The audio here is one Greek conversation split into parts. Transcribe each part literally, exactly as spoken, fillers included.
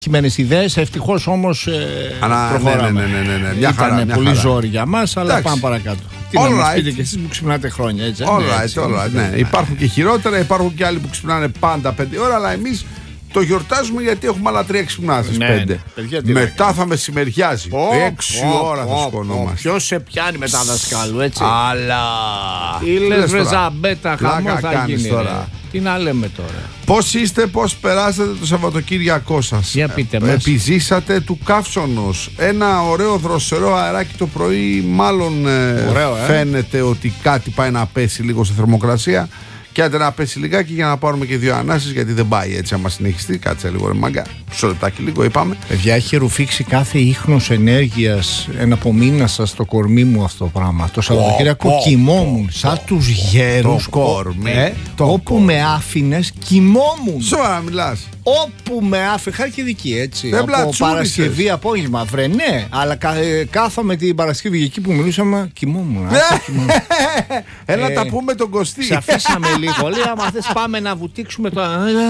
Χειμένες ιδέες, ευτυχώς όμως ε, Ανα, προχωράμε. Ναι, ναι, ναι, ναι, ναι. Μια χαρά, Ήταν μια πολύ χαρά. ζόρι για μας, αλλά Εντάξει. πάμε παρακάτω. Τι All να μας right. πείτε και εσείς που ξυπνάτε χρόνια, έτσι. All ναι, right, έτσι, all right, ναι. ναι. Υπάρχουν και χειρότερα, υπάρχουν και άλλοι που ξυπνάνε πάντα πέντε ώρα, αλλά εμείς το γιορτάζουμε γιατί έχουμε άλλα τρία ξυπνά στις Ναι, πέντε. ναι. Παιδιά, τι Μετά να θα μεσημεριάζει. Ω, Έξι ω, ώρα θα ω, σκονόμαστε. ω, Ποιος σε πιάνει μετά δασκάλου, έτσι. Αλλά. Τι λες βρε τώρα. Ζαμπέτα, χαμό Πλάκα θα κάνεις γίνει τώρα. τώρα. Τι να λέμε τώρα. Πώς είστε, πώς περάσατε το Σαββατοκύριακό σας? Για πείτε Ε, μας. Επιζήσατε του καύσωνος. Ένα ωραίο δροσερό αεράκι το πρωί. Μάλλον ε, Ωραίο, ε. φαίνεται ότι κάτι πάει να πέσει λίγο στη θερμοκρασία. Και άντε να πέσει λιγάκι για να πάρουμε και δύο ανάσεις, γιατί δεν πάει έτσι άμα συνεχιστεί. Κάτσε λίγο ρε μάγκα. Μισό λεπτάκι λίγο είπαμε. Παιδιά, έχει ρουφήξει κάθε ίχνος ενέργειας ένα από μήνα σας στο κορμί μου αυτό το πράγμα. Το Σαββατοκύριακο πω, κοιμόμουν πω, σαν πω. τους γέρους. Το κορμί, Ε, το όπου κορμί. με άφηνες κοιμόμουν. Σοβαρά μιλάς. Όπου με άφηνε, χάρη και δική έτσι. Δεν από πλατσούρισες. Παρασκευή απόγευμα. Βρε, ναι, αλλά κα, ε, κάθομαι την Παρασκευή εκεί που μιλούσαμε, κοιμόμουν. άσε, κοιμόμουν. Έλα Ε, τα πούμε τον Κωστή. Σε αφήσαμε λίγο. Λέει, άμα θες πάμε να βουτήξουμε το.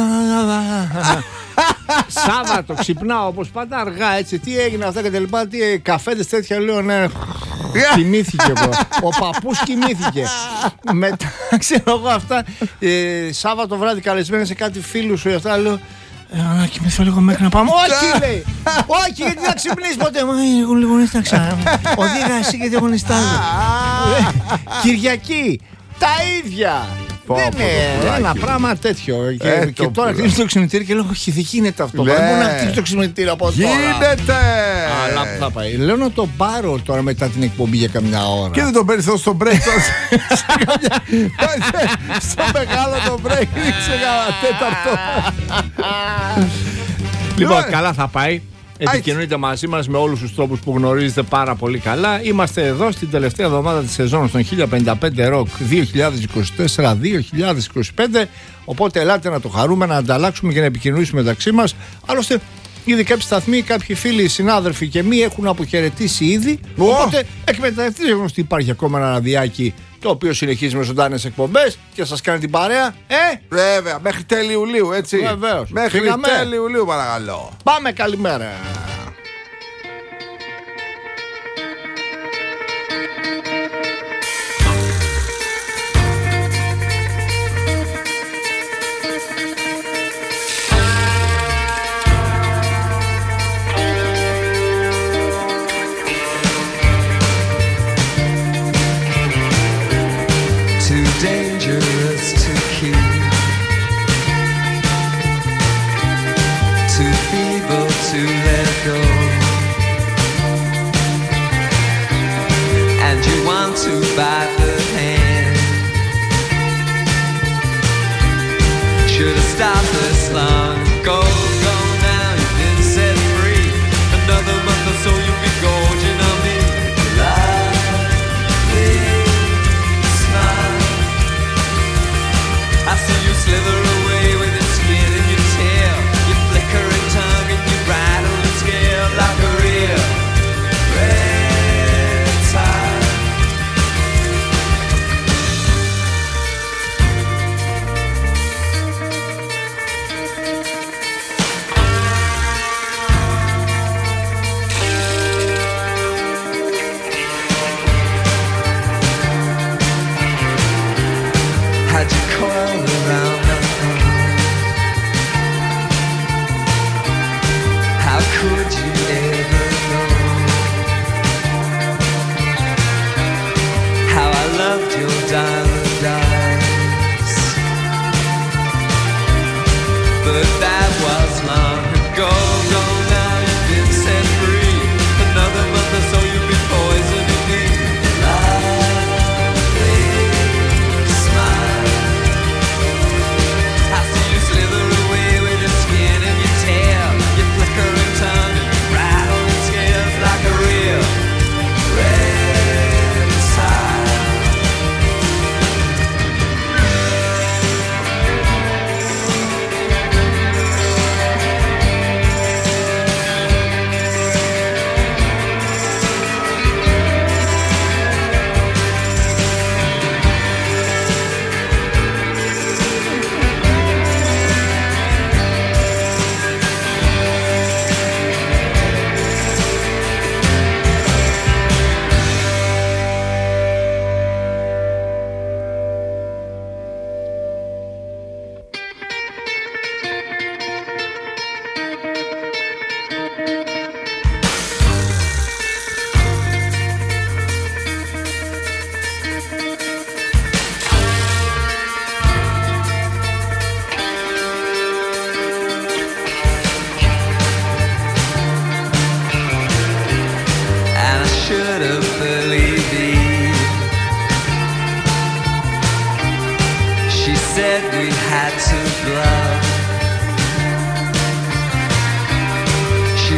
Σάββατο ξυπνάω όπως πάντα αργά έτσι. Τι έγινε αυτά και τα λοιπά. Τι ε, καφέδες τέτοια λέω, ναι. Κοιμήθηκε εγώ. Ο παππούς κοιμήθηκε. Μετά ξέρω εγώ αυτά. ε, Σάββατο βράδυ καλεσμένα σε κάτι φίλου σου. Αυτά λέω. «Ε, να κοιμηθώ λίγο μέχρι να πάμε. Όχι, λέει. Όχι, γιατί δεν ξυπνήσει ποτέ. Μα εγώ λίγο νύσταξα. Οδήγα εσύ γιατί εγώ νυστάζω. Κυριακή. Τα ίδια. Πω, Δεν πω, το είναι πουλάκι ένα μου. πράγμα τέτοιο. Ε, Και, το και τώρα πουλάκι. κλείνει το ξυπνητήρι και λέω: όχι, δεν γίνεται αυτό. Ναι. Δεν μπορεί να χτίσει το ξυπνητήρι από τώρα. Γίνεται! Αλλά που θα πάει. Λέω να το πάρω τώρα μετά την εκπομπή για καμιά ώρα. Και δεν τον παίρνει στο break τώρα. Σε καμιά- Στο μεγάλο το break ρίξε κανένα τέταρτο. Λοιπόν, Λοιπόν, καλά θα πάει. Επικοινωνείτε μαζί μας με όλους τους τρόπους που γνωρίζετε πάρα πολύ καλά. Είμαστε εδώ στην τελευταία εβδομάδα της σεζόν στον χίλια πενήντα πέντε Rock δύο χιλιάδες είκοσι τέσσερα δύο χιλιάδες είκοσι πέντε. Οπότε ελάτε να το χαρούμε, να ανταλλάξουμε και να επικοινωνήσουμε μεταξύ μας. Άλλωστε, ήδη κάποιοι σταθμοί, κάποιοι φίλοι, συνάδελφοι και μη έχουν αποχαιρετήσει ήδη. Ω! Οπότε εκμεταλλευτείτε γεγονός ότι υπάρχει ακόμα ένα ραδιάκι το οποίο συνεχίζει με ζωντανές εκπομπές και σας κάνει την παρέα. Ε, Βέβαια, μέχρι τέλη Ιουλίου, έτσι. Βεβαίως. Μέχρι Φύγαμε. τέλη Ιουλίου, παρακαλώ. πάμε καλημέρα. Too dangerous to keep, too feeble to let go.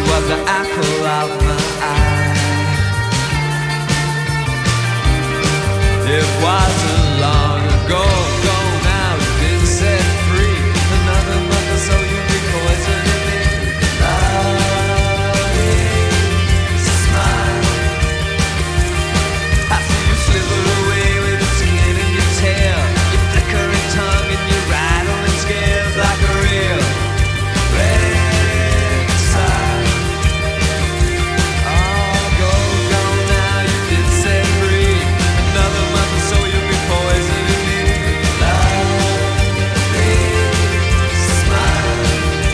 was the apple of my eye. It wasn't long ago, ago now you've been set free. Another month or so you'll be poisoning me. Loving smile. I see you slither away with the skin in your tail, your flickering tongue and your rattling scales like a real red sign. Oh, go, go now, you've been set free. Another month or so you'll be poisoning me. Loving smile.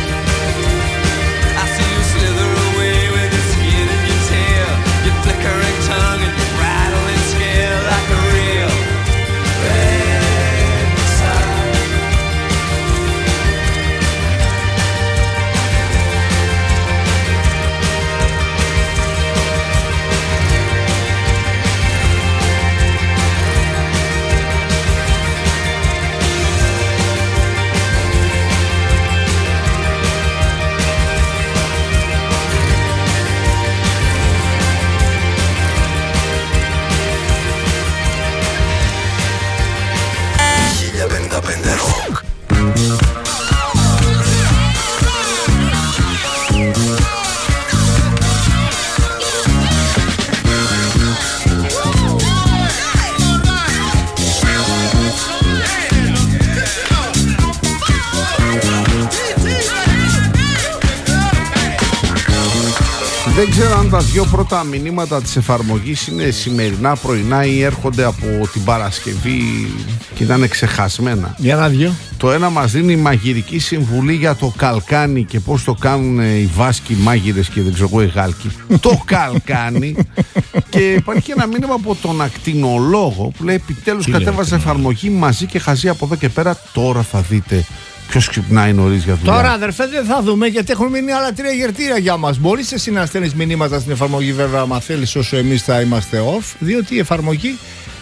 I see you slither away with your skin in your tail, your flickering tongue and your rattling scale like a real red sign. χίλια πενήντα πέντε Rock. Δεν ξέρω αν τα δυο πρώτα μηνύματα της εφαρμογής είναι σημερινά, πρωινά ή έρχονται από την Παρασκευή και ήταν ξεχασμένα. Για ένα δυο. Το ένα μας δίνει μαγειρική συμβουλή για το καλκάνι και πώς το κάνουν οι Βάσκοι μάγειρες και δεν ξέρω εγώ οι Γάλκοι. Το καλκάνι. Και υπάρχει ένα μήνυμα από τον ακτινολόγο που λέει επιτέλους κατέβασε εφαρμογή μαζί και χαζή από εδώ και πέρα. Τώρα θα δείτε ποιος ξυπνάει νωρίς για δουλειά. Τώρα αδερφέ δεν θα δούμε γιατί έχουν μείνει άλλα τρία γερτήρια για μας. Μπορείς εσύ να στέλνεις μηνύματα στην εφαρμογή βέβαια άμα θέλεις όσο εμείς θα είμαστε off, διότι η εφαρμογή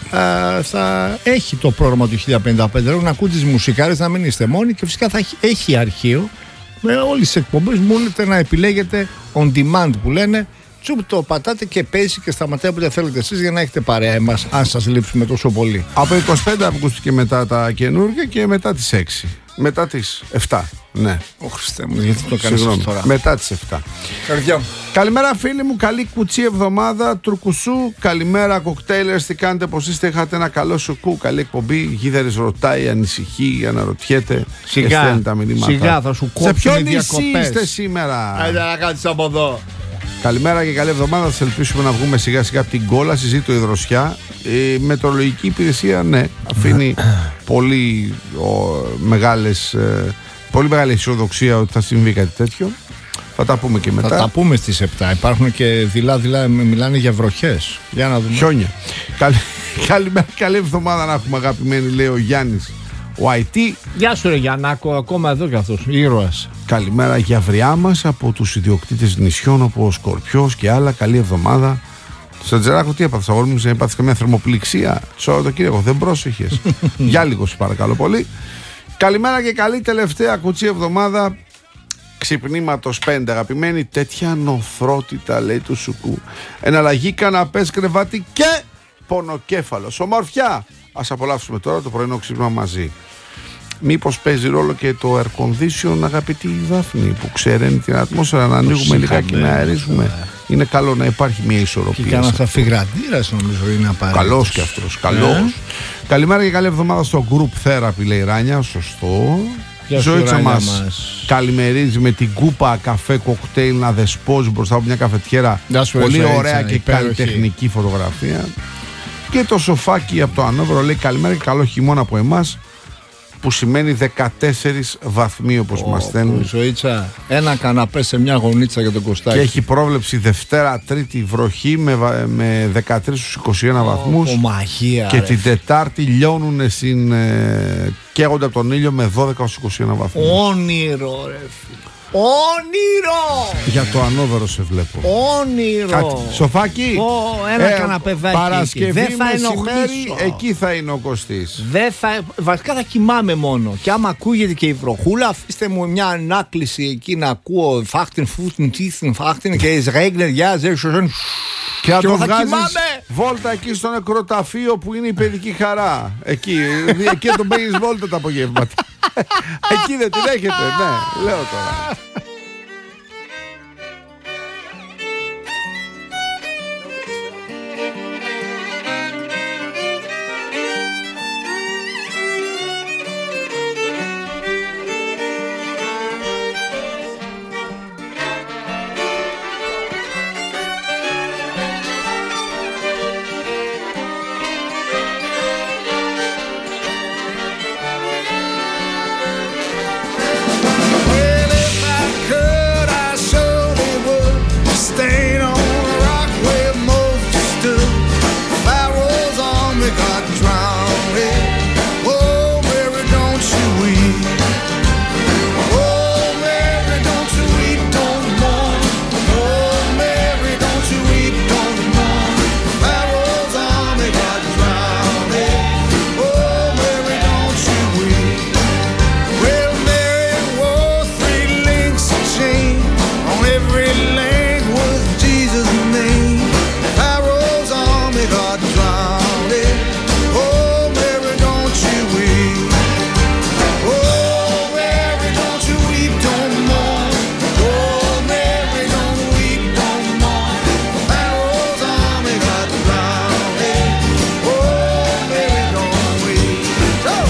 α, θα έχει το πρόγραμμα του χίλια πενήντα πέντε να ακούτε τις μουσικάρες, να μην είστε μόνοι και φυσικά θα έχει, έχει αρχείο με όλες τις εκπομπές. Μπορείτε να επιλέγετε on demand που λένε. Τσουπ το πατάτε και παίζει και σταματάει όποτε θέλετε εσείς για να έχετε παρέα εμάς, αν σας λείψουμε τόσο πολύ. Από είκοσι πέντε ακούστηκε μετά τα καινούργια και μετά τις έξι. Μετά τις εφτά. Ναι. Ω Χριστέ μου, γιατί το κάνεις Συγγνώμη. τώρα. Μετά τις εφτά. Καρδιά μου. Καλημέρα φίλοι μου, καλή κουτσή εβδομάδα τουρκουσού. Καλημέρα κοκτέιλερς, τι κάνετε, πως είστε, είχατε ένα καλό σουκού. Καλή εκπομπή, Γίδερης ρωτάει, ανησυχεί, αναρωτιέται. Σιγά, τα μηνύματα. σιγά θα σου Σε κόψουν ποιο οι νησί διακοπές. είστε σήμερα? Άντε να κάτσεις από εδώ. Καλημέρα και καλή εβδομάδα. Θα ελπίσουμε να βγούμε σιγά σιγά από την κόλαση. Ζήτω η δροσιά. Η μετεωρολογική υπηρεσία, ναι, αφήνει πολύ, ο, μεγάλες, ε, πολύ μεγάλη αισιοδοξία ότι θα συμβεί κάτι τέτοιο. Θα τα πούμε και μετά. Θα τα πούμε στις επτά. Υπάρχουν και δειλά-δειλά μιλάνε για βροχές. Για να δούμε. Χιόνια. Καλη, καλημέρα, καλή εβδομάδα να έχουμε, αγαπημένοι, λέει ο Γιάννης ο άι τι. Γεια σου ρε Γιαννάκο, ακόμα εδώ κι αυτός, ήρωας. Καλημέρα για αυριά μας από τους ιδιοκτήτες νησιών όπως ο Σκορπιός και άλλα. Καλή εβδομάδα. Σαντζεράκο, τι έπαθες αγόρι μου, δεν έπαθες καμία θερμοπληξία το Σαββατοκύριακο? Δεν πρόσεχες? Για λίγο σου παρακαλώ πολύ. Καλημέρα και καλή τελευταία κουτσή εβδομάδα ξυπνήματος πέντε, αγαπημένοι. Τέτοια νοθρότητα, λέει, του σουκού. Εναλλαγή καναπές, κρεβάτι και πονοκέφαλος. Ομορφιά. Ας απολαύσουμε τώρα το πρωινό ξύπνημα μαζί. Μήπως παίζει ρόλο και το air condition, αγαπητή Δάφνη, που ξέρει την ατμόσφαιρα, να ανοίγουμε λιγάκι, να αερίζουμε? Είναι καλό να υπάρχει μια ισορροπία. Και κανένας αφιγραντήρας νομίζω είναι απαραίτητος. Καλός και αυτός, καλός. Ε? Καλημέρα και καλή εβδομάδα στο group therapy, λέει Ράνια, σωστό. Γεια σου, Ζωήτσα Ράνια μας, μας. καλημερίζει με την κούπα καφέ κοκτέιλ να δεσπόζει μπροστά από μια καφετιέρα. Γεια σου, Πολύ Ζωήτσα, ωραία και υπέροχη. καλλιτεχνική φωτογραφία. Και το σοφάκι από το Ανόβερο λέει καλημέρα και καλό χειμώνα από εμάς, που σημαίνει δεκατέσσερις βαθμοί όπως μας στέλνουν. Ζωήτσα, ένα καναπέ σε μια γωνίτσα για τον Κωστάκη. Και έχει πρόβλεψη Δευτέρα Τρίτη βροχή με, βα- με δεκατρείς στους είκοσι ένα βαθμούς. Ο μαγεία, Και ρε. την Τετάρτη λιώνουνε στην, ε, καίγονται από τον ήλιο με δώδεκα στους είκοσι ένα βαθμούς. Όνειρο ρε φίλε. Όνειρο! Για το ανώβερο σε βλέπω. Όνειρο. Κάτι. Σοφάκι. Ω, ένα καναπεδάκι εκεί. Παρασκευή Δεν θα μεσημέρι, ενοχλήσω. εκεί θα είναι ο Κωστής. Δεν θα, βασικά θα κοιμάμαι μόνο. Και άμα ακούγεται και η βροχούλα, αφήστε μου μια ανάκληση εκεί να ακούω φάχτην, φούτην, τίθην, φάχτην και es regnet, ja, sehr schön. Και να Και το εγώ θα βγάζεις κοιμάμαι. βόλτα εκεί στο νεκροταφείο που είναι η παιδική χαρά. Εκεί, εκεί τον παίρνεις βόλτα τα απογεύματα. Εκεί δεν την έχετε, ναι, λέω τώρα. Well, if I could, I surely would. Staying on a rock where Moses stood. Pharaoh's army got drowned. Oh, Mary, don't you weep. Oh, Mary, don't you weep, don't mourn. Oh, Mary, don't you weep, don't mourn. Pharaoh's army got drowned. Oh, Mary, don't you weep. Well, Mary wore three links of chain. On every link was Jesus' name. Pharaoh's army got drowned. Oh, Mary, don't you weep. Oh, Mary, don't you weep, don't mourn. Oh, Mary, don't weep, don't mourn. Pharaoh's army got drowned. Oh, Mary, don't weep. Oh!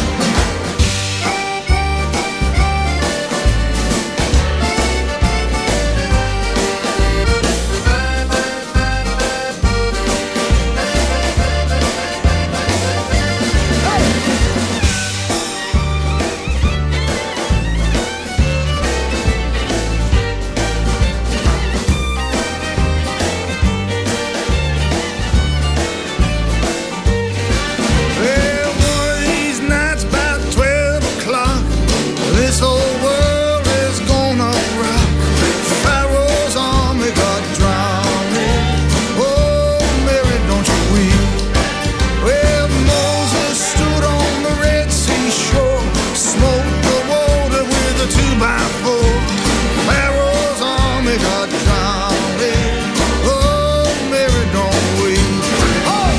Well, one of these nights about twelve o'clock, this whole world is gonna rock. Pharaoh's army got drowned. Oh, Mary, don't you weep. Well, Moses stood on the Red Sea shore, smote the water with a two by four. Pharaoh's army got drowned. Oh, Mary, don't weep. Oh!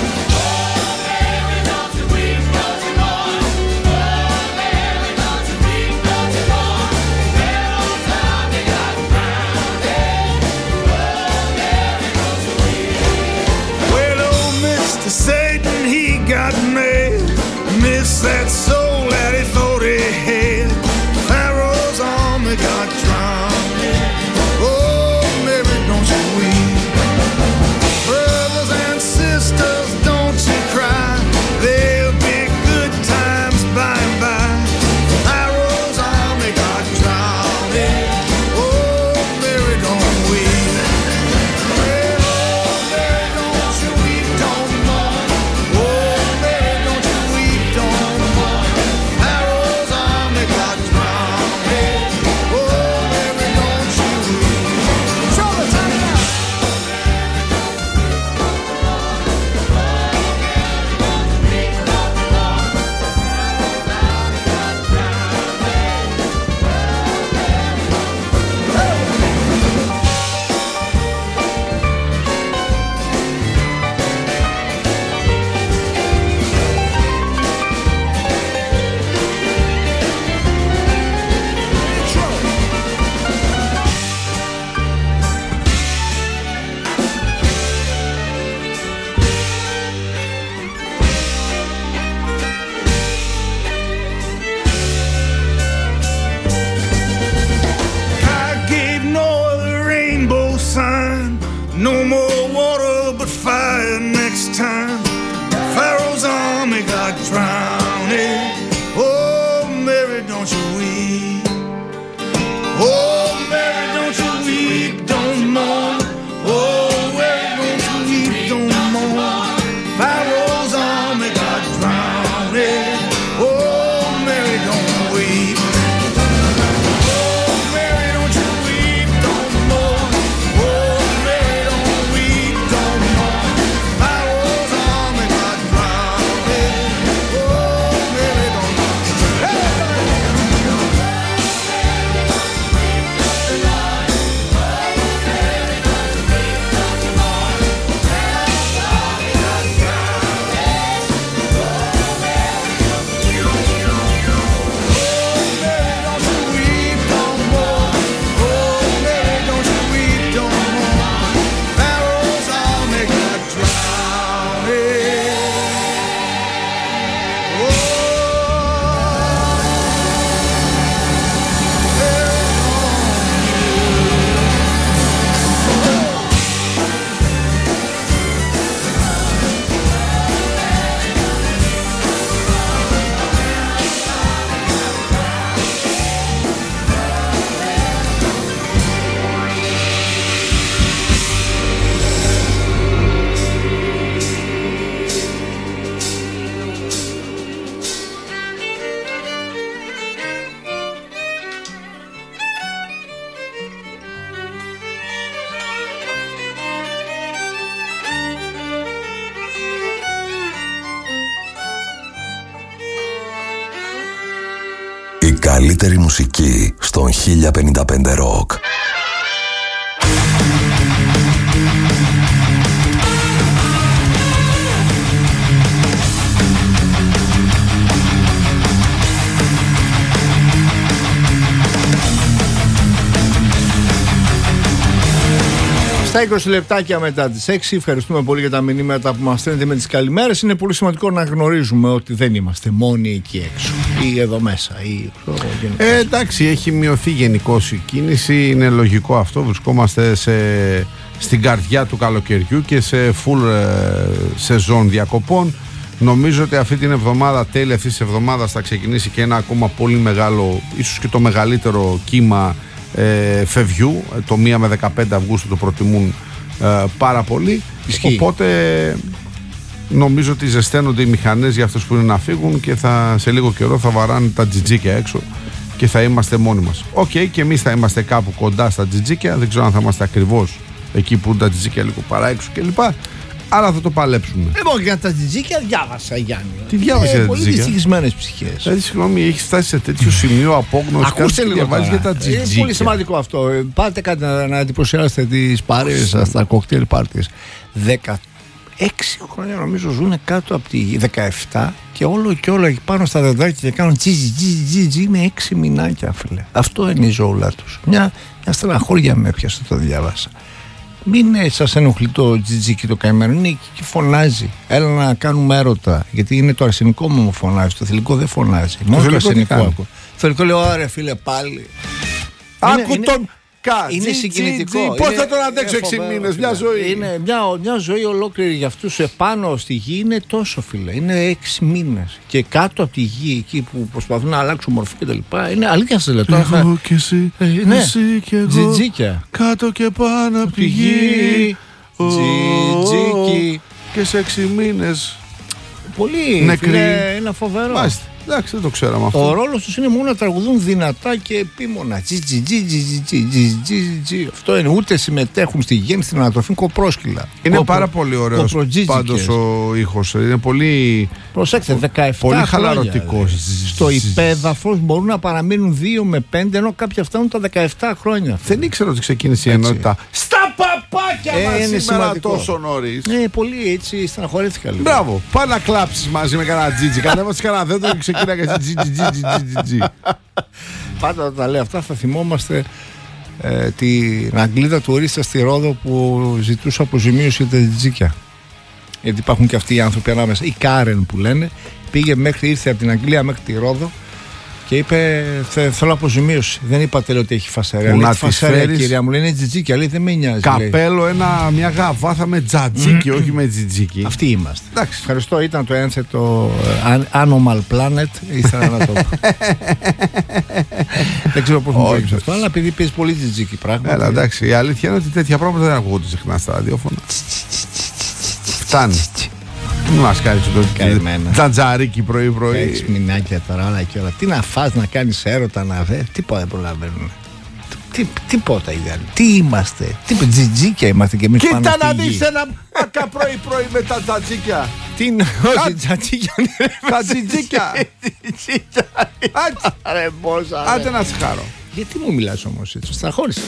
Well, old Mister Satan, he got mad. Missed that soul that he thought he had. Pharaoh's army got drowned. Oh, Mary, don't you weep. Brothers and sisters, don't you cry. There'll be good times by and by. Pharaoh's army got drowned. Oh, Mary, don't weep. Well, oh, Mary, don't you weep, don't mourn. Oh, Mary, don't you weep, don't mourn. Pharaoh's army got drowned. Oh, Mary, don't you weep. Show the time now. I gave no other rainbow sign. No more water but fire next time. Pharaoh's army got drowned. Oh, Mary, don't you weep. Oh, Mary, don't you weep, don't mourn. Oh, Mary, don't you weep, don't mourn. Pharaoh's army got drowned. Oh, Mary, don't weep. Oh, Mary, don't you weep, don't mourn. καλύτερη μουσική στον χίλια πενήντα πέντε Rock. Στα είκοσι λεπτάκια μετά τις έξι, ευχαριστούμε πολύ για τα μηνύματα που μας στέλνετε με τις καλημέρες. Είναι πολύ σημαντικό να γνωρίζουμε ότι δεν είμαστε μόνοι εκεί έξω ή εδώ μέσα. Ή, ε, εντάξει, έχει μειωθεί γενικώς η κίνηση. Είναι λογικό αυτό. Βρισκόμαστε σε, στην καρδιά του καλοκαιριού και σε full ε, σεζόν διακοπών. Νομίζω ότι αυτή την εβδομάδα, τέλη αυτής της εβδομάδας, θα ξεκινήσει και ένα ακόμα πολύ μεγάλο, ίσως και το μεγαλύτερο κύμα Ε, φεβιού. Το μία με δεκαπέντε Αυγούστου το προτιμούν ε, πάρα πολύ. Ισχύει. Οπότε νομίζω ότι ζεσταίνονται οι μηχανές για αυτούς που είναι να φύγουν και θα, σε λίγο καιρό θα βαράνε τα τζιτζίκια έξω και θα είμαστε μόνοι μας. Οκ, okay, και εμείς θα είμαστε κάπου κοντά στα τζιτζίκια. Δεν ξέρω αν θα είμαστε ακριβώς εκεί που είναι τα τζιτζίκια λίγο παρά έξω κλπ. Αλλά θα το παλέψουμε. Λοιπόν, για τα τζιτζίκια διάβασα, Γιάννη. Τι διάβασε για τα πολύ τζιτζίκια? δυστυχισμένες ψυχές. Δηλαδή, συγγνώμη, έχει φτάσει σε τέτοιο σημείο απόγνωση. Ακούστε λίγο τώρα. Για τα Είναι πολύ σημαντικό αυτό. Ε, Πάτε κάτι να, να εντυπωσιάσετε τις παρέες σας στα κοκτέιλ πάρτιες. δεκαέξι χρόνια νομίζω ζουν κάτω από τη γη. δεκαεπτά και όλο και όλο εκεί πάνω στα δεντράκια και κάνουν τζι τζι τζι τζι με έξι μηνάκια, φίλε. Αυτό είναι η ζωούλα τους. Μια, μια στεναχώρια με έπιασε, το διάβασα. Μην ε, σας ενοχλεί το τζιτζίκι το καημένο. Είναι εκεί και φωνάζει. Έλα να κάνουμε έρωτα. Γιατί είναι το αρσενικό μου φωνάζει. Το θηλυκό δεν φωνάζει. Μόνο το αρσενικό ακούω. Το θηλυκό λέω, ωραία φίλε, πάλι. Άκου είναι, τον είναι, κα. Είναι συγκινητικό. Πώς θα τον αντέξω έξι μήνες, μια ζωή. Είναι μια, μια ζωή ολόκληρη για αυτούς επάνω στη γη. Είναι τόσο, φίλε. Είναι έξι μήνες. Και κάτω από τη γη, εκεί που προσπαθούν να αλλάξουν μορφή και τα λοιπά. Είναι αλήθεια σας λέω. Εγώ θα... και εσύ, ε, ναι. εσύ και εγώ. Τζιτζίκια. Κάτω και πάνω από τη γη. Τζιτζίκι. Και σε έξι μήνες. Πολύ νεκροί. Φίλε, είναι φοβερό. Μάλιστα. Εντάξει, δεν το ξέραμε αυτό. Ο ρόλος τους είναι μόνο να τραγουδούν δυνατά και επίμονα. Τζι, τζι, τζι, τζι, τζι, τζι, τζι, τζι. Αυτό είναι, ούτε συμμετέχουν στη γέννηση, στην ανατροφή, κοπρόσκυλα. Είναι Κοπρο... πάρα πολύ ωραίος πάντως ο ήχος. Είναι πολύ. Προσέξτε, δεκαεπτά πολύ χρόνια, χαλαρωτικός. Στο υπέδαφος μπορούν να παραμείνουν δύο με πέντε, ενώ κάποια φτάνουν τα δεκαεπτά χρόνια. Δεν ήξερα ότι ξεκίνησε η ενότητα. Στα παπάκια ε, μας είναι σήμερα σημαντικό. Τόσο νωρίς. Ναι, πολύ έτσι στεναχωρήθηκα λίγο. Μπράβο, πάει να κλάψεις μαζί με κανένα τζίτζι. Κατέβασες κανένα δέντρο και ξεκινά και τζι τζι τζι τζι τζι. Πάντα όταν τα λέω αυτά θα θυμόμαστε ε, την Αγγλίδα του Ορίστα στη Ρόδο που ζητούσε αποζημίωση για τα τζιτζίκια. Γιατί υπάρχουν και αυτοί οι άνθρωποι ανάμεσα. Η Κάρεν που λένε πήγε μέχρι, ήρθε από την Αγγλία μέχρι τη Ρόδο και είπε Θε, θέλω αποζημίωση. Δεν είπατε λέει, ότι έχει φασαρία. Λέει, φασαρία φέρεις... κυρία μου, λέει είναι τζιτζίκια, λέει δεν με νοιάζει. Καπέλο, ένα, μια γαβάθα με τζατζίκι, όχι με τζιτζίκι. Αυτοί είμαστε. Εντάξει. Ευχαριστώ, ήταν το ένθετο uh, Animal Planet. Ήθελα να το πω. Δεν ξέρω πώς μου το αυτό, αλλά επειδή παίζει πολύ τζιτζίκι πράγμα. Έλα, εντάξει. Η αλήθεια είναι ότι τέτοια πράγματα δεν ακούγονται συχνά στα ραδιόφωνα. Φτάνει. Μην μας κάνεις το τζατζαρίκι πρωί-πρωί. Έχεις μηνάκια τώρα όλα και όλα. Τι να φας, να κάνεις έρωτα, να βέ. Τίποτα δεν προλαβαίνουν. Τι, τίποτα ιδέα. Τι είμαστε. Τι τζιτζίκια είμαστε και εμείς πάνω στη γη. Κοίτα να δεις ένα μπάκα πρωί-πρωί με τα τζατζίκια. Τι είναι, όχι τζατζίκια. Τα τζιτζίκια. Άντε να συγχαρώ. Γιατί μου μιλάς όμως έτσι, στραχώρησες.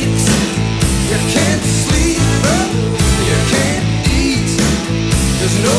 There's no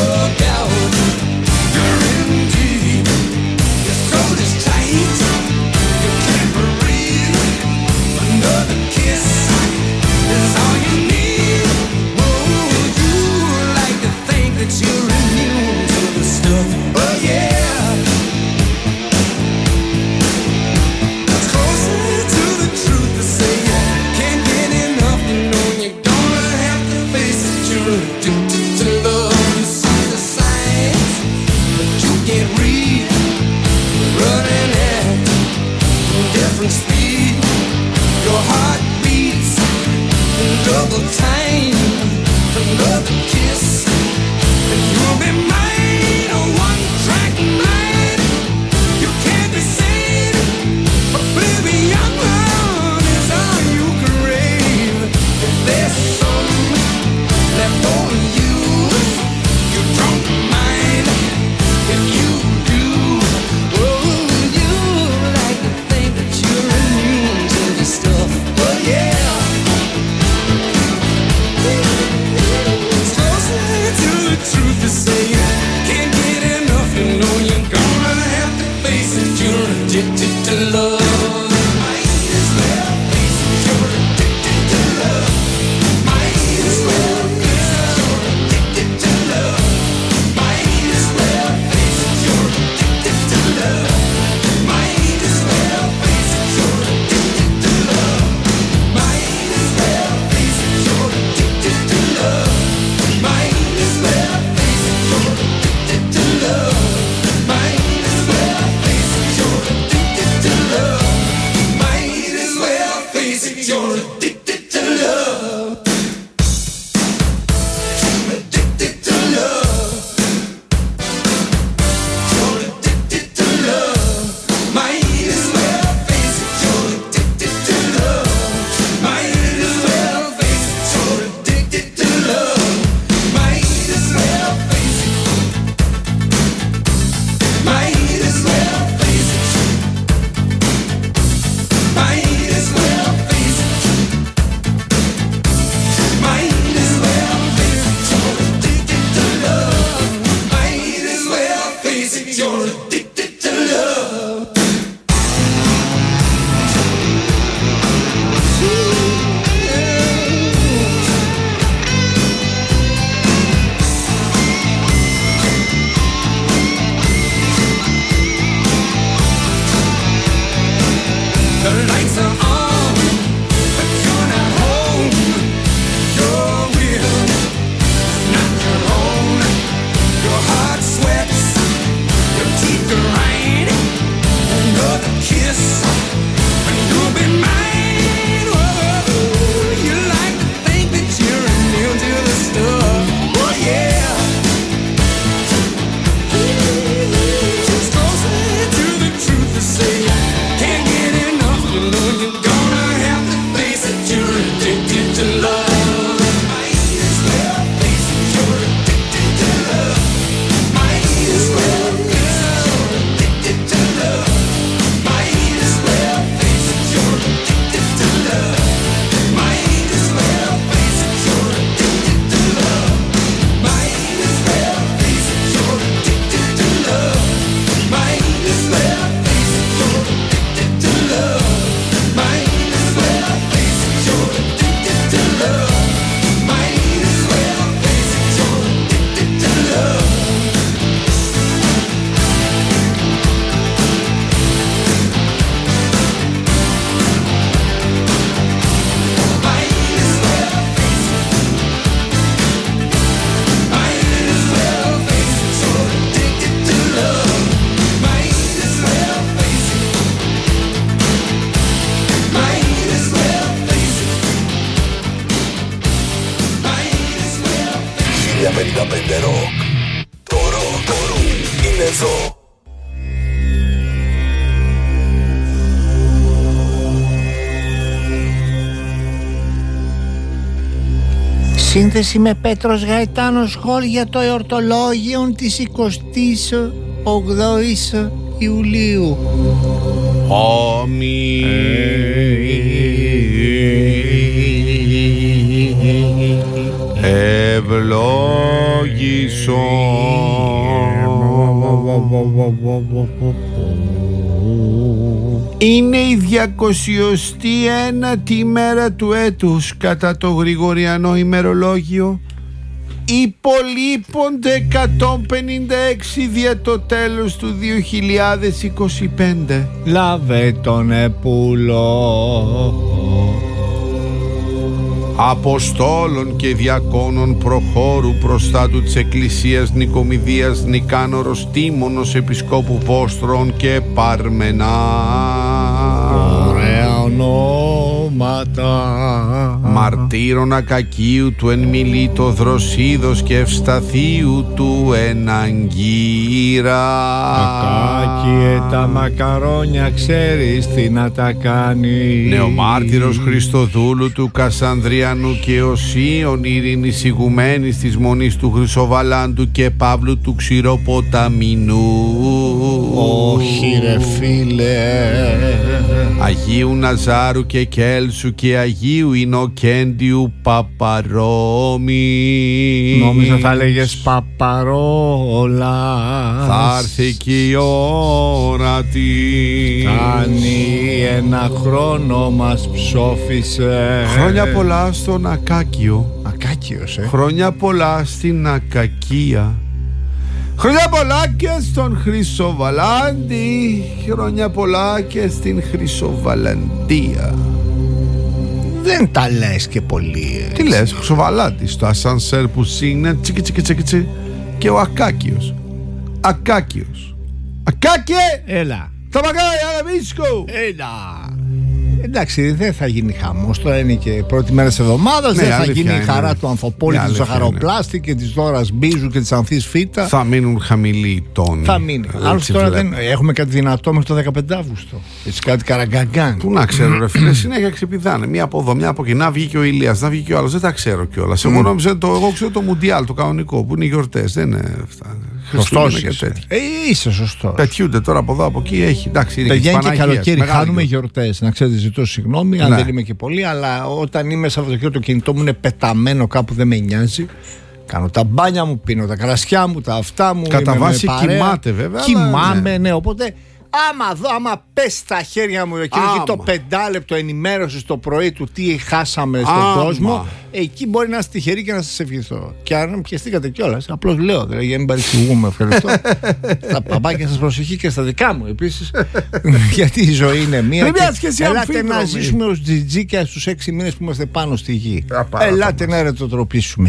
addicted to love. Might as well face it, you're addicted to love. Might as well face it, you're addicted to love. Might as well face it, you're addicted to love. Might as well face it, you're addicted to love. Might as well face it, you're addicted to love. Might as well face it, you're addicted to love. Might as well face it, you're addicted to love. Might as well face it, you're addicted to love. Addicted to love. You're addicted to love. Might as well face it, you're addicted to love. Might as well face it, you're addicted to love. Might as well face it. Might as well face it. Might as well face it. Might as well face it, you're addicted to love. Might as well face it, you're addicted to love. The lights are on, but you're not home. Your will is not your own. Your heart sweats, your teeth grind. Another kiss, and you'll be mine. Whoa, you like to think that you're immune to the stuff. Oh yeah. Just closer to the truth to say, can't get enough to love. You're gonna have to face it, you're addicted to love. Might as well face it, you're addicted to love. Might as well face it, you're addicted to love. Might as well face it, you're addicted to love. Might as well face it, you're addicted to love. Might as well face it, you're addicted to love. Might as well face it, you're addicted to love. Might as well face it, you're addicted to love. Might as well face it, you're addicted to love. Might as well face it. Might as well face it, you're addicted to love. Might as well face it. Might as well face it. Might as well face it. χίλια πενήντα πέντε Rock. Το ροκ, το ροκ είναι εδώ. Σύνθεση με Πέτρος Γαϊτάνος Χολ για το εορτολόγιο της εικοστής ογδόης Ιουλίου. Είναι η διακοσιωστή ένατη ημέρα του έτους κατά το Γρηγοριανό ημερολόγιο. Υπολείπονται εκατόν πενήντα έξι δια το τέλος του δύο χιλιάδες είκοσι πέντε. Λαβέ τον επούλο. Αποστόλων και διακόνων προχώρου προστάτου της Εκκλησίας Νικομιδίας Νικάνορος Τίμωνος Επισκόπου Βόστρων και Παρμενά. Ωραία ονόματα. Μαρτύρων Ακακίου του εν Μιλήτο Δροσίδος και Ευσταθίου του εν Αγκύρα. Ακάκιε τα μακαρόνια ξέρεις τι να τα κάνει. Νεομάρτυρος Χριστοδούλου του Κασανδριανού και Οσίων ειρήνης ηγουμένης της Μονής του Χρυσοβαλάντου και Παύλου του Ξηροποταμινού. Όχι ρε φίλε. Αγίου Ναζάρου και Κέλσου και Αγίου Ινοκέντιου Παπαρόμη. Νόμιζα θα λέγες Παπαρόλα. Θα έρθει και η ώρα αυτή. Κάνει ένα χρόνο μας ψόφισε. Χρόνια πολλά στον Ακάκιο. Ακάκιος, ε. Χρόνια πολλά στην Ακακία. Χρόνια πολλά και στον Χρυσοβαλάντη. Χρόνια πολλά και στην Χρυσοβαλαντία. Δεν τα λες και πολύ, ε. Τι λες, Χρυσοβαλάντη, στο ασανσέρ που σύνε τσίκι τσίκι τσίκι τσίκι. Και ο Ακάκιος. Ακάκιος. Ακάκε! Έλα. Θα παγάει αραβίσκο! Έλα. Εντάξει, δεν θα γίνει χαμός. Τώρα είναι και πρώτη μέρα της εβδομάδας. Ναι, δεν θα αλήθεια γίνει η είναι. χαρά του Ανθοπόλη, Ναι, του αλήθεια Ζαχαροπλάστη και της Δώρας Μπίζου και της Ανθής Φίτα. Θα μείνουν χαμηλοί οι τόνοι. Θα μείνει. Άλλωστε τώρα δεν... έχουμε κάτι δυνατό μέχρι το δεκαπέντε Αυγούστου. Έτσι κάτι καραγκαγκάν. Πού να ξέρω, ρε φίλε, συνέχεια ξεπηδάνε. Μία από εδώ, μία από εκεί. Να βγει και ο Ηλίας, να βγει και ο άλλος. Δεν τα ξέρω κιόλα. Mm. Εγώ νόμιζα το, εγώ ξέρω το Μουντιάλ, το κανονικό, που είναι οι γιορτές. Δεν είναι αυτά. Σωστός και είσαι. τέτοια. Ε, είσαι σωστός. Πετιούνται τώρα από εδώ, από εκεί. Έχει. Εντάξει, είναι Παιδιά, και είναι και καλοκαίρι, μεγάλη χάνουμε γιορτή. γιορτές. Να ξέρετε, ζητώ συγγνώμη, αν Ναι. δεν είμαι και πολύ, αλλά όταν είμαι Σαββατοκύριακο το κινητό μου είναι πεταμένο κάπου, δεν με νοιάζει. Κάνω τα μπάνια μου, πίνω τα κρασιά μου, τα αυτά μου. Κατά είμαι με βάση παρέα. κοιμάται, βέβαια, αλλά Κοιμάμαι, ναι. ναι. Οπότε, άμα δω, άμα πέσει στα χέρια μου εκείνο Άμα. εκεί το πεντάλεπτο ενημέρωση το πρωί του τι χάσαμε στον Άμα. κόσμο, εκεί μπορεί να είστε τυχεροί και να σας ευχηθώ. Και αν πιεστήκατε κιόλας, απλώς λέω, δηλαδή για να μην παρεξηγούμε, ευχαριστώ. Στα παπάκια σας προσοχή και στα δικά μου επίσης. Γιατί η ζωή είναι μία. Μην μοιάζεις και εσύ Ελάτε αμφίδρομη. να ζήσουμε ως τζιτζίκια στους έξι μήνες που είμαστε πάνω στη γη. Α, πάρα Ελάτε να ρετοτροπήσουμε.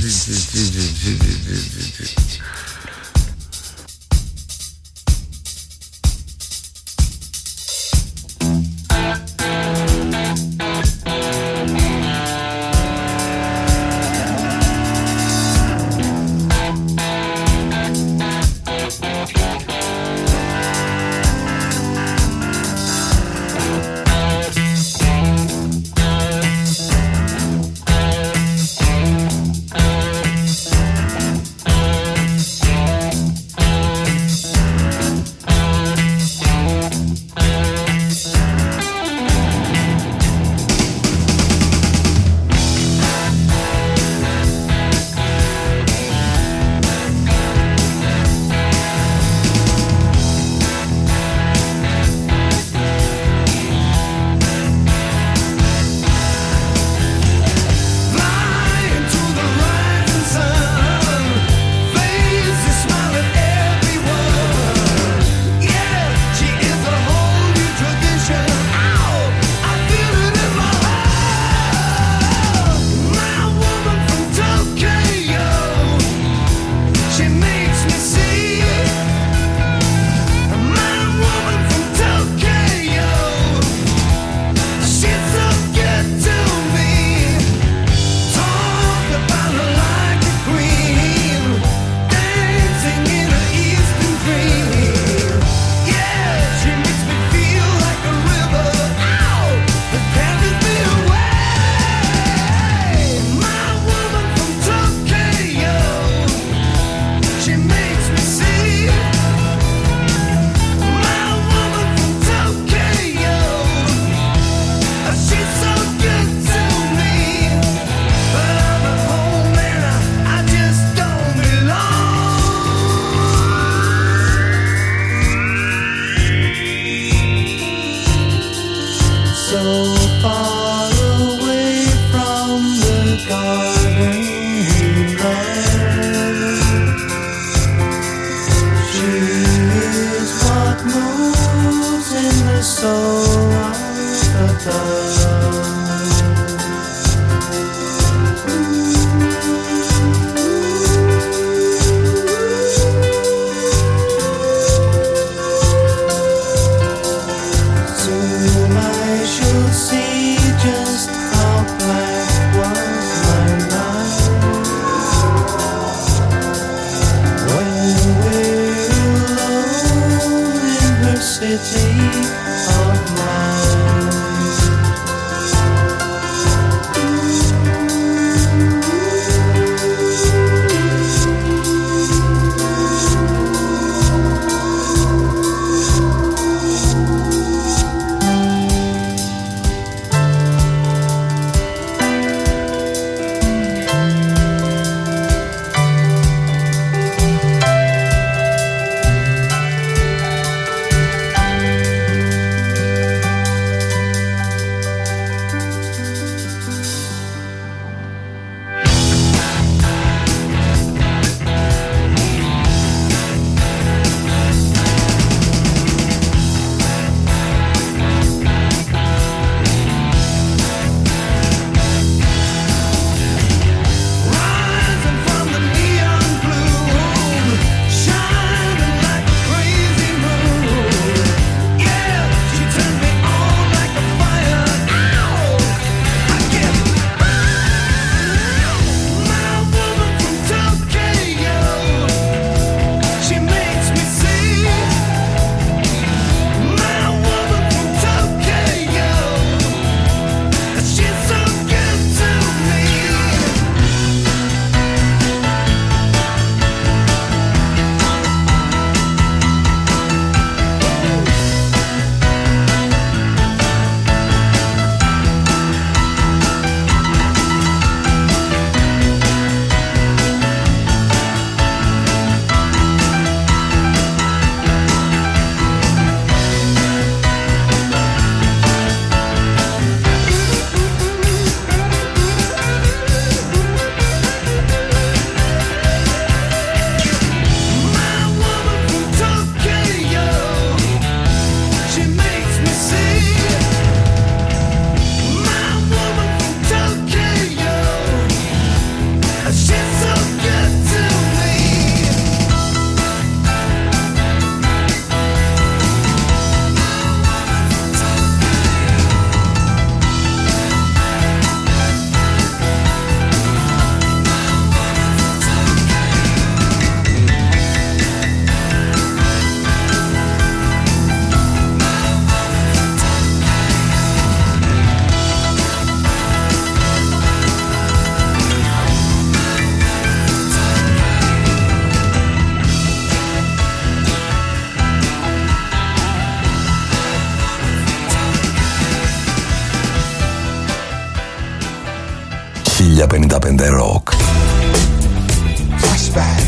χίλια πενήντα πέντε Rock. Flashback.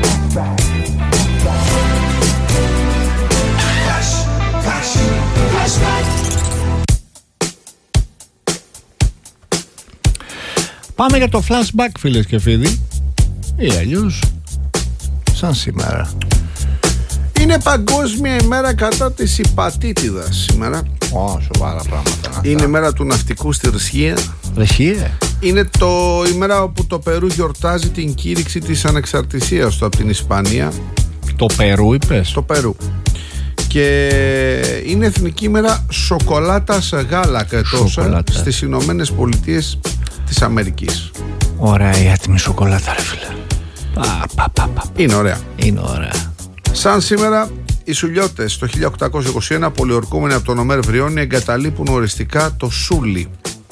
Πάμε για το flashback, φίλες και φίλοι. Ή αλλιώς σαν σήμερα. Είναι παγκόσμια ημέρα κατά της υπατήτηδας σήμερα. Ω, σοβαρά πράγματα. Είναι η μέρα του ναυτικού στη Ρωσία. Ρεσίε. Είναι το ημέρα όπου το Περού γιορτάζει την κήρυξη της ανεξαρτησίας του από την Ισπανία. Το Περού είπες? Το Περού. Και είναι εθνική ημέρα σοκολάτας γάλακα τόσο στις Ηνωμένες Πολιτείες της Αμερικής. Ωραία η έτοιμη σοκολάτα, ρε φίλε. Πα, πα, πα, πα. Είναι ωραία. Είναι ωραία. Σαν σήμερα, οι Σουλιώτες το χίλια οκτακόσια είκοσι ένα, πολιορκούμενοι από τον Ομέρ Βριώνη, εγκαταλείπουν οριστικά το Σούλι.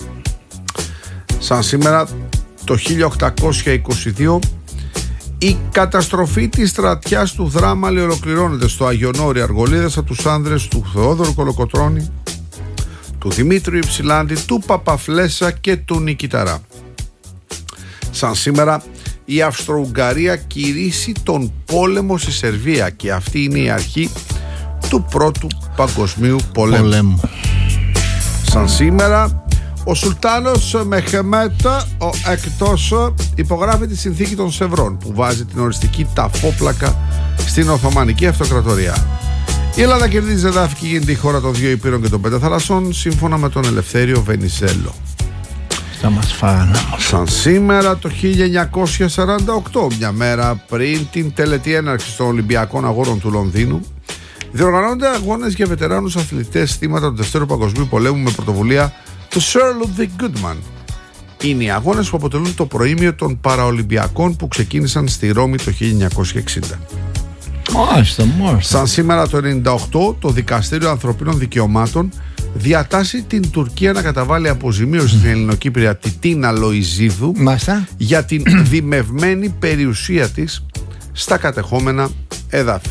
Σαν σήμερα, το χίλια οκτακόσια είκοσι δύο, η καταστροφή της στρατιάς του Δράμαλη ολοκληρώνεται στο Αγιονόρι Αργολίδας από τους άνδρες του Θεόδωρου Κολοκοτρώνη, του Δημήτριου Υψηλάντη, του Παπαφλέσσα και του Νικηταρά. Σαν σήμερα, η Αυστρο-Ουγγαρία κηρύσσει τον πόλεμο στη Σερβία και αυτή είναι η αρχή του πρώτου παγκοσμίου πολέμου. Πολέμου. Σαν σήμερα, ο Σουλτάνος Μεχεμέτ ο Εκτός υπογράφει τη συνθήκη των Σευρών που βάζει την οριστική ταφόπλακα στην Οθωμανική Αυτοκρατορία. Η Ελλάδα κερδίζει εδάφη, γίνεται η χώρα των δύο υπήρων και των πέντε θαλασσών σύμφωνα με τον Ελευθέριο Βενιζέλο. Θα μας φάνε. Σαν σήμερα το χίλια εννιακόσια σαράντα οκτώ, μια μέρα πριν την τελετή έναρξης των Ολυμπιακών Αγώνων του Λονδίνου, διοργανώνονται αγώνες για βετεράνους αθλητές θύματα του Δευτέρου Παγκοσμίου Πολέμου με πρωτοβουλία του Sir Ludwig Goodman. Είναι οι αγώνες που αποτελούν το προήμιο των Παραολυμπιακών που ξεκίνησαν στη Ρώμη το χίλια εννιακόσια εξήντα. Μάλιστα, μάλιστα. Σαν σήμερα το ενενήντα οκτώ, το Δικαστήριο Ανθρωπίνων Δικαιωμάτων διατάσσει την Τουρκία να καταβάλει αποζημίωση στην Ελληνοκύπρια Τιτίνα Λοϊζίδου Μάλιστα. για την δημευμένη περιουσία της στα κατεχόμενα εδάφη.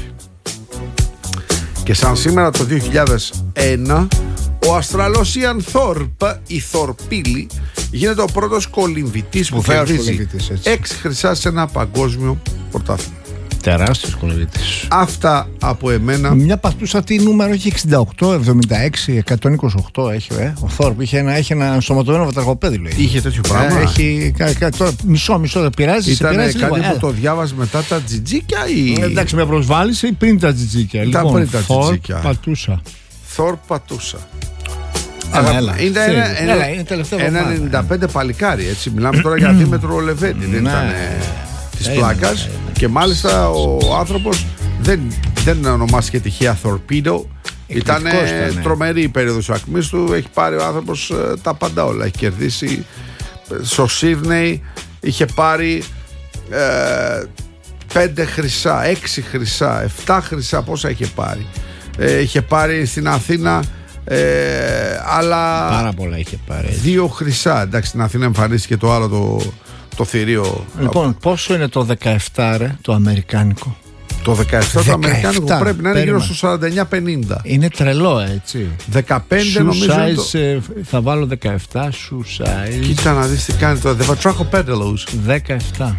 Και σαν σήμερα το δύο χιλιάδες ένα, ο Αστραλός Ιαν Θόρπ, η Θορπίλη, γίνεται ο πρώτος κολυμβητής που Βεβαίως κερδίζει κολυμβητής, έτσι. έξι χρυσά σε ένα παγκόσμιο πρωτάθλημα. Τεράστιος κολυμβητής. Αυτά από εμένα. Μια πατούσα τι νούμερο έχει? εξήντα οκτώ, εβδομήντα έξι, εκατόν είκοσι οκτώ έχει, ε. Ο Θόρπ είχε ένα, έχει ένα σωματωμένο βατραχοπέδι, λέει. Είχε τέτοιο πράγμα. Ε, έχει κα, κα, τώρα, μισό, μισό, δεν πειράζει. Ήταν πειράζει κάτι λίγο, που ε. το διάβασε μετά τα τζιτζίκια ή. Ε, εντάξει, με προσβάλλησε ή πριν τα τζιτζίκια? Ήταν Λοιπόν, πριν τα Θόρπ τζιτζίκια. πατούσα. Θόρ πατούσα. Έλα, έλα. Είναι Φύγε. ένα, ένα, Έλα, είναι τελευταία ένα εβδομάδα. ενενήντα πέντε παλικάρι, έτσι. Μιλάμε τώρα για Δήμετρο Λεβέντη. Δεν Ναι. ήταν της Ε, πλάκας. είναι, είναι. Και μάλιστα ο άνθρωπος δεν, δεν ονομάστηκε τυχαία Θορπίδο. Ήταν ήτανε. τρομερή η περίοδος ακμής του. Έχει πάρει ο άνθρωπος ε, τα πάντα όλα. Έχει κερδίσει ε, στο Σίδνεϊ. Είχε πάρει ε, πέντε χρυσά, έξι χρυσά, εφτά χρυσά. Πόσα είχε πάρει? Ε, είχε πάρει στην Αθήνα ε, άλλα Πάρα πολλά είχε πάρει. δύο χρυσά. Εντάξει, στην Αθήνα εμφανίστηκε το άλλο το, το θηρίο. Λοιπόν, πόσο είναι το δεκαεπτά, ρε, το αμερικάνικο? Το δεκαεπτά το αμερικάνικο πρέπει να είναι γύρω περίμενε. στο σαράντα εννιά πενήντα. Είναι τρελό, έτσι. δεκαπέντε Shoe νομίζω είναι το... size, ε, θα βάλω δεκαεπτά shoe size. Κοίτα να δεις τι κάνει το The Vatraco Pedalos. δεκαεπτά.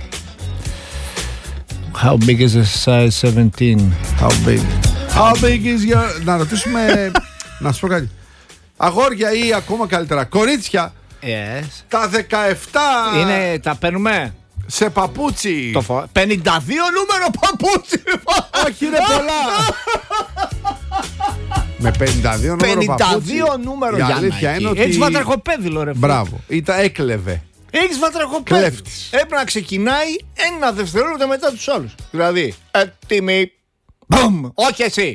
How big is the size seventeen? How big How big is your... Να ρωτήσουμε να σου πω κάτι. Αγόρια ή ακόμα καλύτερα κορίτσια, Yes. τα δεκαεπτά Είναι, τα παίρνουμε. σε παπούτσι. Το φο... πενήντα δύο νούμερο παπούτσι. Όχι είναι πολλά. Με πενήντα δύο νούμερο πενήντα παπούτσι. δύο νούμερο, Η Γιάννα. αλήθεια είναι ότι... Έχεις βατραχοπέδιλο, ρε. Μπράβο, ήταν έκλεβε. Έχεις βατραχοπέδιλο. Κλέφτης. Έπρεπε να ξεκινάει ένα δευτερόλεπτο μετά τους άλλους. Δηλαδή, έτοιμοι. Μπομ. Όχι εσύ.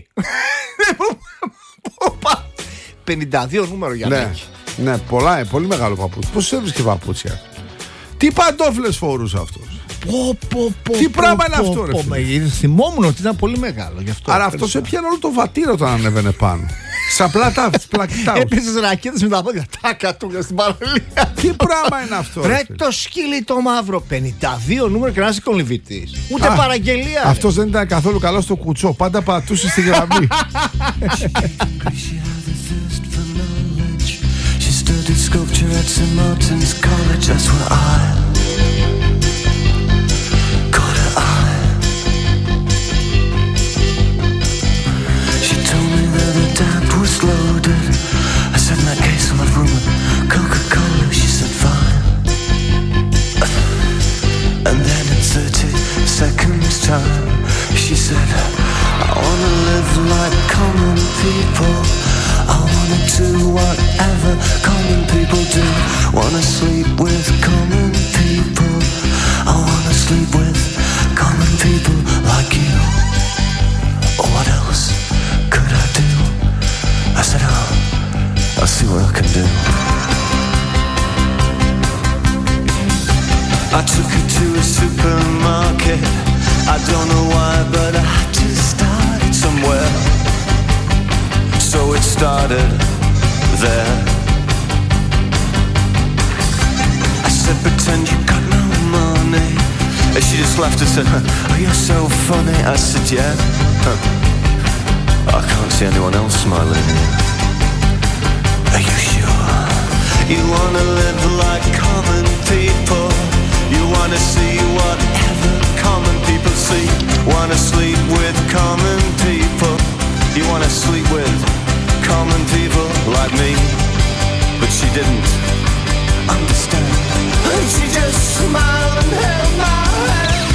πενήντα δύο νούμερο, Ναι, Γιάννα. ναι, πολλά, ε, πολύ μεγάλο παπούτσι. Πώς έβρισκε παπούτσια? Τι παντόφλες φορούσε αυτός? Πω, πω, πω, Τι πω, πράγμα είναι πω, αυτό, ρε πω, φίλε? με- Θυμόμουν ότι ήταν πολύ μεγάλο γι' αυτό. Άρα αυτός έπιανε όλο το βατήρο όταν ανέβαινε πάνω. Σαν πλάτα, πλακτάους. Έπαιζες ρακέτες με τα πόδια. Τάκα του στην παραλία. Τι πράγμα είναι αυτό? ρε Ρε φίλε? το σκύλι το μαύρο. πενήντα δύο νούμερο και να είσαι κολυμβητής. Ούτε Α, παραγγελία. ρε. Αυτός δεν ήταν καθόλου καλό στο κουτσό. Πάντα πατούσε στη γραμμή. She studied sculpture at Saint Martin's College, that's where I got her eye. She told me that her dad was loaded. I said, in that case I'll have room with Coca-Cola. She said, fine. And then in thirty seconds time, she said, I wanna live like common people. I wanna do whatever common people do. Wanna sleep with common people. I wanna sleep with common people like you. Oh, what else could I do? I said, oh, I'll see what I can do. I took her to a supermarket. I don't know why, but I had to start it somewhere. So it started there. I said, pretend you got no money. And she just laughed and said, oh, you're so funny. I said, yeah. Huh. I can't see anyone else smiling here. Are you sure? You wanna live like common people. You wanna see whatever common people see. Wanna sleep with common people. You wanna sleep with common people like me. But she didn't understand. And she just smiled and held my hand.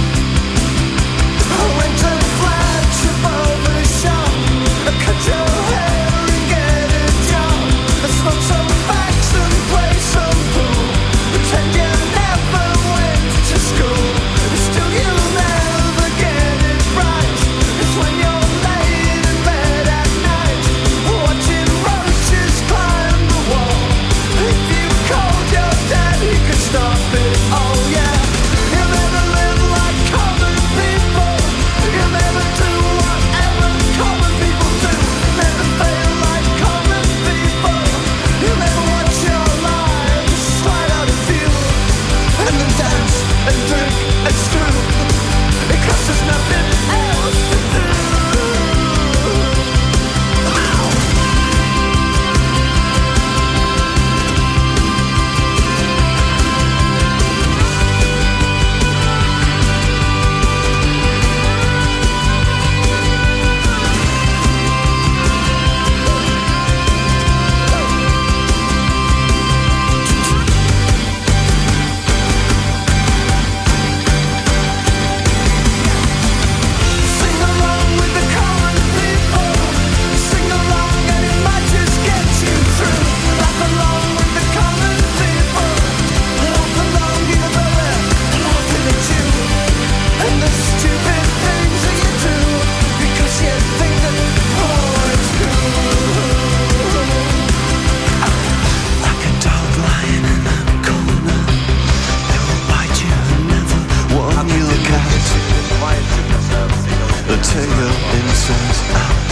I went to flagship over the shop. I cut your hair and get a job. I smoke some facts and play some pool. Pretend you never went to school. Still you'll never get it right. It's when you're laid in bed at night, watching roaches climb the wall. If you called your dad, he could stop it. Oh yeah. You'll never live like common people. You'll never do whatever common people do. Never fail like common people. You'll never watch your lives slide out of view. And then dance and drink and screw. Because there's nothing else to do. Sing along with the common people. Sing along and it might just get you through. Laugh along with the common people. Laugh along even though they're laughing at you. And the stupid things that you do. Because you think that, oh, it's cool. Like a dog lying in a corner. They will bite you and never warn you. Look out. They'll tear your insides out.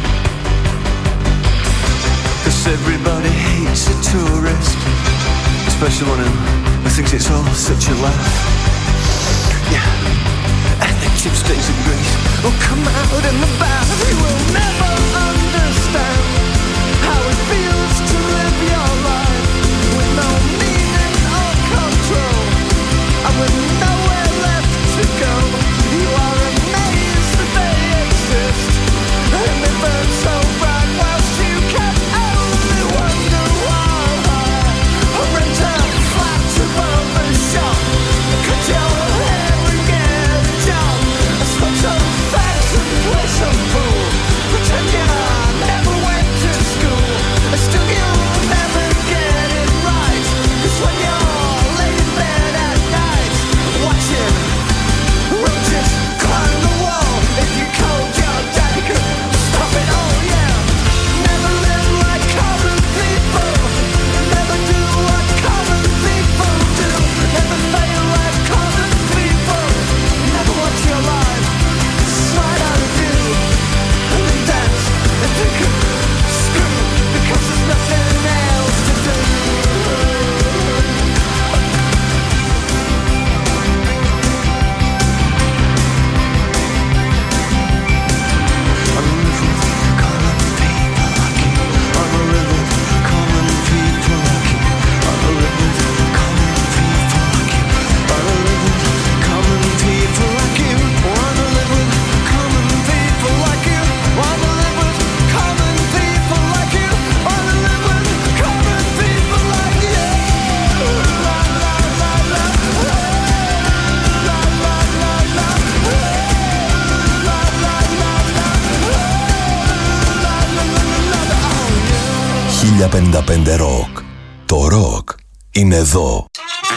Cause everybody hates a tourist, especially one who thinks it's all such a laugh. Yeah. And the chip stains of grease will come out in the bath. You will never understand how it feels to live your life with no meaning or control, and with nowhere left to go. You are amazed that they exist, and they burn so bright whilst you can only wonder why. I rent a flat above the shop, cut your hair and get a job. I smoke some facts and play some pool. Pretend you're χίλια πενήντα πέντε Rock. Το ροκ είναι εδώ.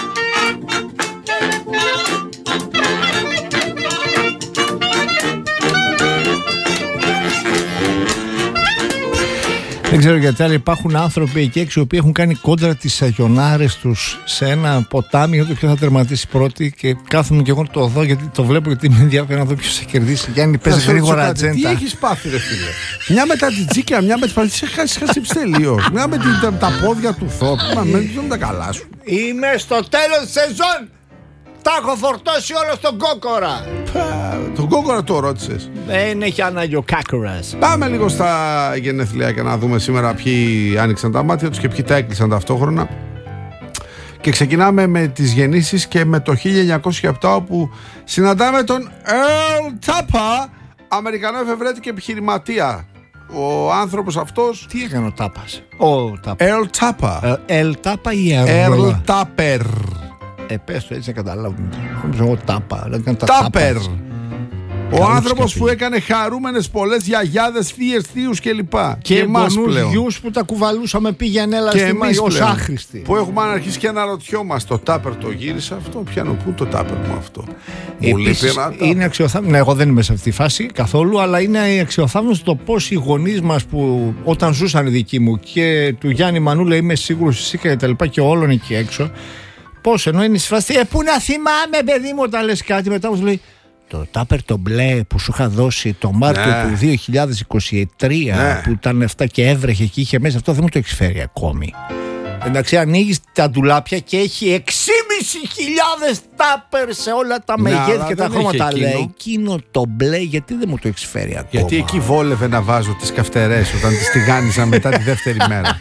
Δεν ξέρω γιατί, αλλά υπάρχουν άνθρωποι εκεί έξω οι οποίοι έχουν κάνει κόντρα τις σαγιονάρες τους σε ένα ποτάμι για το ποιο θα τερματίσει πρώτη. Και κάθομαι και εγώ το δω γιατί το βλέπω, γιατί με ενδιαφέρει να δω ποιος θα κερδίσει. Γιάννη, παίζει γρήγορα ατζέντα. Τι έχεις πάθει, ρε φίλε? Μια με τα τζιτζίκια, μια με τις παλιές. Έχεις χάσει τελείως. Μια με την, τα πόδια του θόπου. Μα δεν είναι τα καλά σου. Είμαι στο τέλος της σεζόν. Τα έχω φορτώσει όλο στον κόκορα. Τον κόκορα το ρώτησες? Δεν έχει ανάγκη ο κάκορας. Πάμε λίγο στα γενέθλια και να δούμε σήμερα ποιοι άνοιξαν τα μάτια τους και ποιοι τα έκλεισαν ταυτόχρονα. Και ξεκινάμε με τις γεννήσεις και με το χίλια εννιακόσια επτά, όπου συναντάμε τον Earl Tapa, Αμερικανό εφευρέτη και επιχειρηματία. Ο άνθρωπος αυτός. Τι έκανε ο Τάπας? Ο Τάπα. Earl Tapa. Earl Tapa ή Earl Earl? Tapper. Ε, πες το έτσι να καταλάβουμε. Νομίζω εγώ Τάπα. Τάπερ. Ο Καλούς άνθρωπος και που έκανε χαρούμενες πολλές γιαγιάδες, θείες, θείους κλπ. Και, Και εμάς μπονούς πλέον. γιους που τα κουβαλούσαμε πήγαινε έλα Και στη εμείς ως πλέον, άχρηστοι. που έχουμε αναρχίσει και αναρωτιόμαστε, το τάπερ το γύρισε αυτό? Πιάνω, πού το τάπερ μου αυτό? Μου λείπει Επίσης, ένα τάπερ. είναι αξιοθαύμαστο. Ναι, εγώ δεν είμαι σε αυτή τη φάση καθόλου, αλλά είναι αξιοθαύμαστο το πώς οι γονείς μας που όταν ζούσαν οι δικοί μου και του Γιάννη Μανούλα, είμαι σίγουρος εσύ και τα λοιπά και όλων εκεί έξω, πώς ενώ είναι στη φάση, ε, πού να θυμάμαι, παιδί μου, όταν λες κάτι, μετά μου λέει το τάπερ το μπλε που σου είχα δώσει το Μάρτιο Ναι. του δύο χιλιάδες είκοσι τρία, Ναι. που ήταν αυτά και έβρεχε και είχε μέσα, αυτό δεν μου το έχεις φέρει ακόμη. Εντάξει, ανοίγεις τα ντουλάπια και έχει έξι χιλιάδες πεντακόσιες τάπερ σε όλα τα Ναι, μεγέθη αλλά και τα δεν έχει χρώματα. Αλλά εκείνο. εκείνο το μπλε, γιατί δεν μου το έχεις φέρει ακόμα? Γιατί εκεί βόλευε να βάζω τις καυτερές όταν τις τηγάνιζα μετά τη δεύτερη μέρα.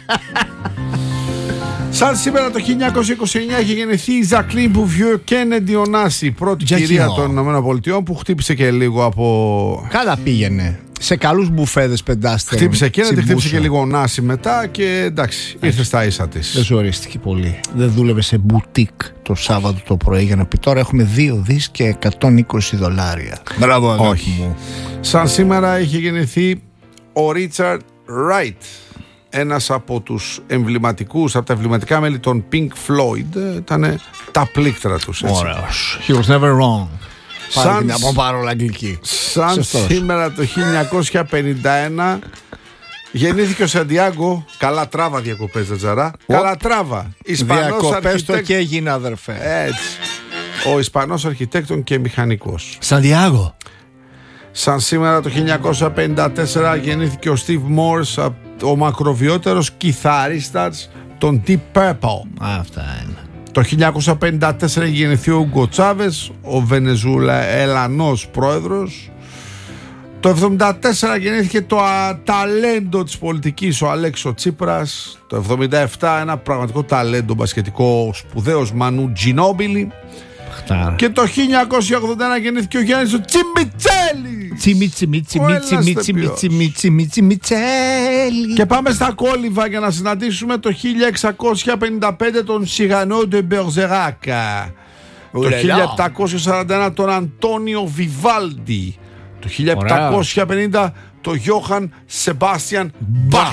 Σαν σήμερα το χίλια εννιακόσια είκοσι εννιά είχε γεννηθεί η Ζακλίν Μπουβιέ Κέννεντι Ονάσι, πρώτη Τζακιό. κυρία των ΗΠΑ, που χτύπησε και λίγο από. Καλά πήγαινε. Σε καλούς μπουφέδες πεντάστερων. Χτύπησε Κέννεντι, χτύπησε τσιμπούσε. και λίγο Ονάσι μετά και εντάξει, ήρθε στα ίσα της. Δεν ζορίστηκε πολύ. Δεν δούλευε σε μπουτίκ το Σάββατο το πρωί για να πει τώρα έχουμε δύο δις και εκατόν είκοσι δολάρια. Μπράβο, αγάπη Όχι. μου. Σαν σήμερα είχε γεννηθεί ο Ρίτσαρντ Ράιτ, ένας από τους εμβληματικούς, από τα εμβληματικά μέλη των Pink Floyd. Ήταν τα πλήκτρα τους, έτσι. Ωραίος. He was never wrong. Σαν- Σαν... Μια από παρόλα αγγλική. Σαν Σωστός. σήμερα το χίλια εννιακόσια πενήντα ένα γεννήθηκε ο Σαντιάγκο. Καλατράβα διακοπές, Τζατζαρά. Καλατράβα. Ισπανός Διακοπές το αρχιτέκτον. και έγινε, αδερφέ. Έτσι. Ο Ισπανός αρχιτέκτον και μηχανικός. Σαντιάγο. Σαν σήμερα το χίλια εννιακόσια πενήντα τέσσερα γεννήθηκε ο Steve Morse, ο μακροβιότερος κιθαρίστας των Deep Purple. Αυτά είναι. Το χίλια εννιακόσια πενήντα τέσσερα είχε γεννηθεί ο Ούγκο Τσάβες, ο Βενεζουελανός πρόεδρος. Το εβδομήντα τέσσερα γεννήθηκε το α, ταλέντο της πολιτικής, ο Αλέξο Τσίπρας. Το εβδομήντα επτά ένα πραγματικό ταλέντο μπασκετικό, ο σπουδαίος Μανού Τζινόμπιλι. Χτάρα. Και το χίλια εννιακόσια ογδόντα ένα γεννήθηκε ο Γιάννης ο Τσιμιτσέλης. Τσιμι, τσιμι, τσιμι, Ο Έλληνας τσιμι, ηθοποιός. τσιμι, τσιμι, τσιμι, τσιμιτσέλη. Και πάμε στα κόλυβα για να συναντήσουμε το χίλια εξακόσια πενήντα πέντε τον Σιγανό de Bergerac. Το Ουρελά. χίλια επτακόσια σαράντα ένα τον Αντώνιο Βιβάλντι. Το χίλια επτακόσια πενήντα τον Γιώχαν Σεμπάστιαν Μπαχ.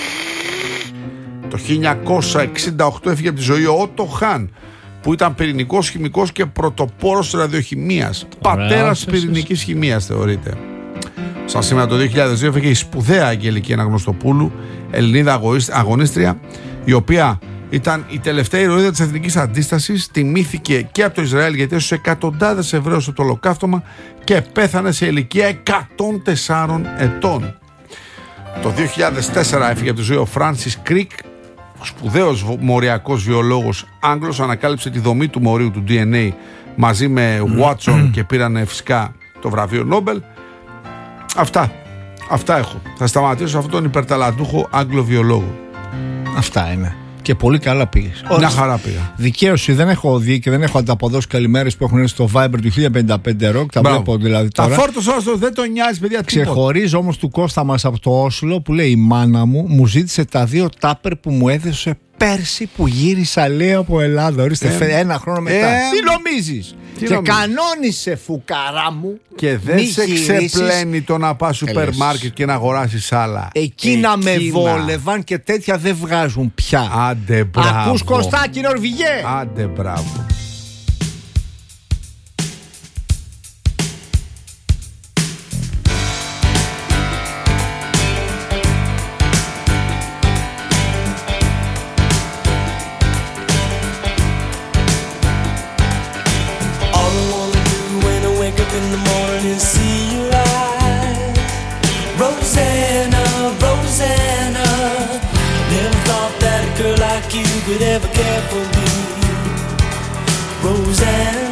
Το χίλια εννιακόσια εξήντα οκτώ έφυγε από τη ζωή ο Ότο Χάν, που ήταν πυρηνικός χημικός και πρωτοπόρος της ραδιοχημίας. Πατέρας της πυρηνικής χημίας θεωρείται. Σαν σήμερα το δύο χιλιάδες δύο έφυγε η σπουδαία Αγγελική Αναγνωστοπούλου, Ελληνίδα αγωίσ- αγωνίστρια, η οποία ήταν η τελευταία ηρωίδα της εθνικής αντίστασης. Τιμήθηκε και από το Ισραήλ γιατί έσωσε εκατοντάδες Εβραίους στο ολοκαύτωμα και πέθανε σε ηλικία εκατόν τεσσάρων ετών. Το δύο χιλιάδες τέσσερα έφυγε από τη ζωή ο Φράνσις Κρικ, ο σπουδαίος μοριακός βιολόγος Άγγλος. Ανακάλυψε τη δομή του μορίου του ντι εν έι μαζί με Watson και πήρανε φυσικά το βραβείο Νόμπελ. Αυτά. Αυτά έχω. Θα σταματήσω σε αυτόν τον υπερταλαντούχο Άγγλο βιολόγο. Αυτά είναι. Και πολύ καλά πήγες. Μια χαρά πήγα. Δικαίωση, δεν έχω δει και δεν έχω ανταποδώσει καλημέρες που έχουν έρθει στο Viber του χίλια πενήντα πέντε Rock. Τα Μπράβο. βλέπω δηλαδή Τα τώρα. φόρτωσα όσο δεν τον νοιάζει, παιδιά. τίποτα. Ξεχωρίζω όμως του Κώστα μας από το Όσλο που λέει η μάνα μου μου ζήτησε τα δύο τάπερ που μου έδωσε πέρσι που γύρισα, λέει, από Ελλάδα. Ορίστε, Ε, ένα χρόνο μετά. ε, τι νομίζεις? τι Και νομίζεις? κανόνισε, φουκαρά μου, Και δεν μη σε γυρίσεις. ξεπλένει το να πας σούπερ Έλες. μάρκετ και να αγοράσεις άλλα. Εκείνα με Εκείνα. βόλευαν και τέτοια δεν βγάζουν πια. Άντε μπράβο. Ακούς, Κωστάκη, Νορβηγέ? Άντε μπράβο. All I wanna do when I wake up in the morning is see your eyes. Rosanna, Rosanna, never thought that a girl like you could ever care for me. Rosanna.